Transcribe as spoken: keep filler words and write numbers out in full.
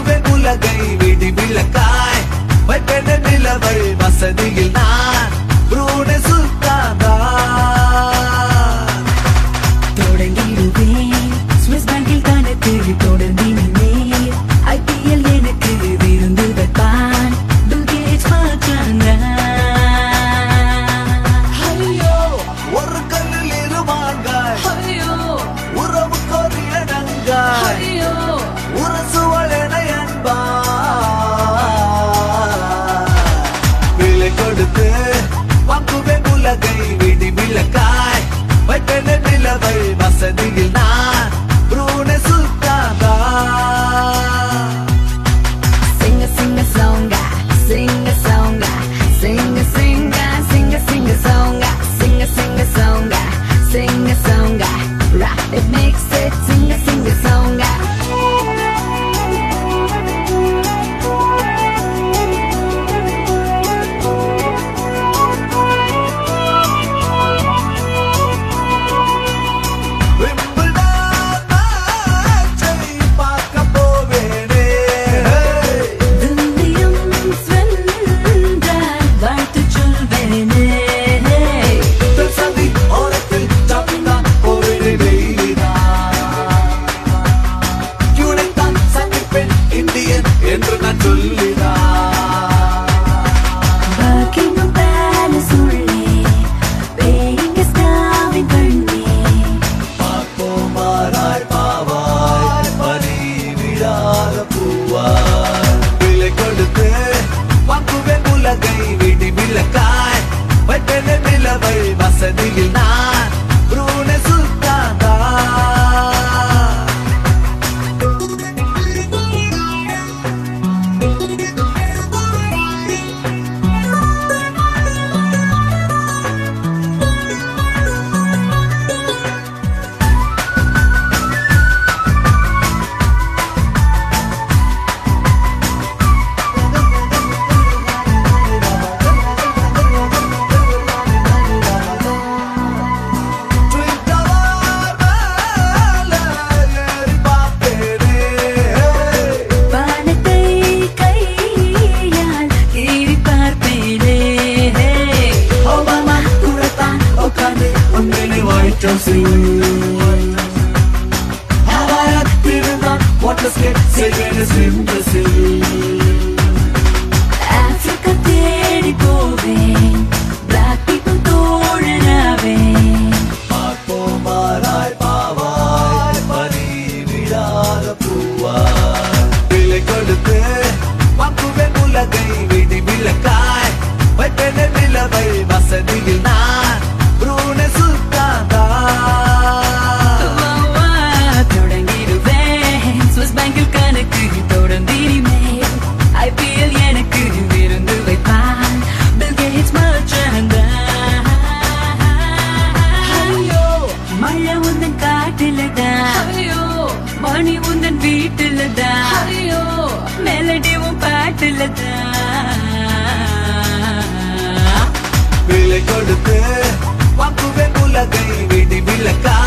வாங்குவேன் உலகை விடி விளக்காய் வைப்பேன் நிலவை வசதியில் நான் ப்ரூனே சுல்தான் தொடங்கிடுவேன் ஸ்விஸ் பேங்கில் கணக்கு தொடர்ந்தினே ஐபிஎல் எனக்கு விருந்து வைப்பான் பில் கேட்ஸ் மச்சான் ஐயோ ஒரு கல்லில் இருமாங்காய் ஐயோ உறவு கொரியடங்காய் ஐயோ உரசுவளென அன்பா விலை கொடுத்து வாங்குவேன் உலகை விடி விளக்காய் வைப்பேன் நிலவை வசதியில் நான் ப்ரூனே சுல்தான் Sing a sing a song, sing a song, sing a sing a sing a sing a song, sing a sing a song, sing a song, rap it makes it sing a sing a song. Wimbledon மேட்சை பார்க்க போவேனே William ஸ்வென்றால் வாழ்த்து சொல்வேனே சதி ஓரத்தில் ஜாப்பிதான் போவேனே வெயிலிதான் யூனைத்தான் சந்திப்பேன் Indian என்று நான் சொல்லிதான் Buckingham Palace உள்ளே பேயிங் கெஸ்டாவின் கண்ணே பார்ப்போமாராய் பாவாய் பனி விழாத பூவாய் விலை கொடுத்து வாங்குவேன் உலகை விடி விளக்காய் வைப்பேன் நிலவை வசதியில் நான் ப்ரூனே சுல்தான் ட்வின் டவர் மேல ஏறி பார்ப்பேனே வானத்தை கையால் ஏறி பார்ப்பேனே ஒபாமா கூடத்தான் உட்கார்ந்து உங்களை ஒயிட் ஹவுஸ் ஹவாயாத் திருநாள் வாட்டர் ஸ்கேட் செய்வேன் ஸ்விம் ட்ரெஸ்ஸில் ஆப்பிரிக்கா தேடி போவேன் பிளாக் பீப்புள் தோழனாவேன் பார்ப்போமாராய் பாவாய் பனி விழாத பூவாய் விலை கொடுத்து வாங்குவேன் உலகை விடி விளக்காய் வைப்பேன் நிலவை வசதியில் நான் ப்ரூனே சுல்தான் தொடங்கிடுவேன் ஸ்விஸ் பேங்கில் கணக்கு தொடர்ந்தினிமே ஐபிஎல் எனக்கு விருந்து வைப்பான் பில் கேட்ஸ் மச்சான் ஐயோ மழை உந்தன் காட்டில்தான் மணி உந்தன் வீட்டில்தான் மெலடி உன் பாட்டில்தான் விலை கொடுத்து வாங்குவேன் உலகை விடி விளக்காய்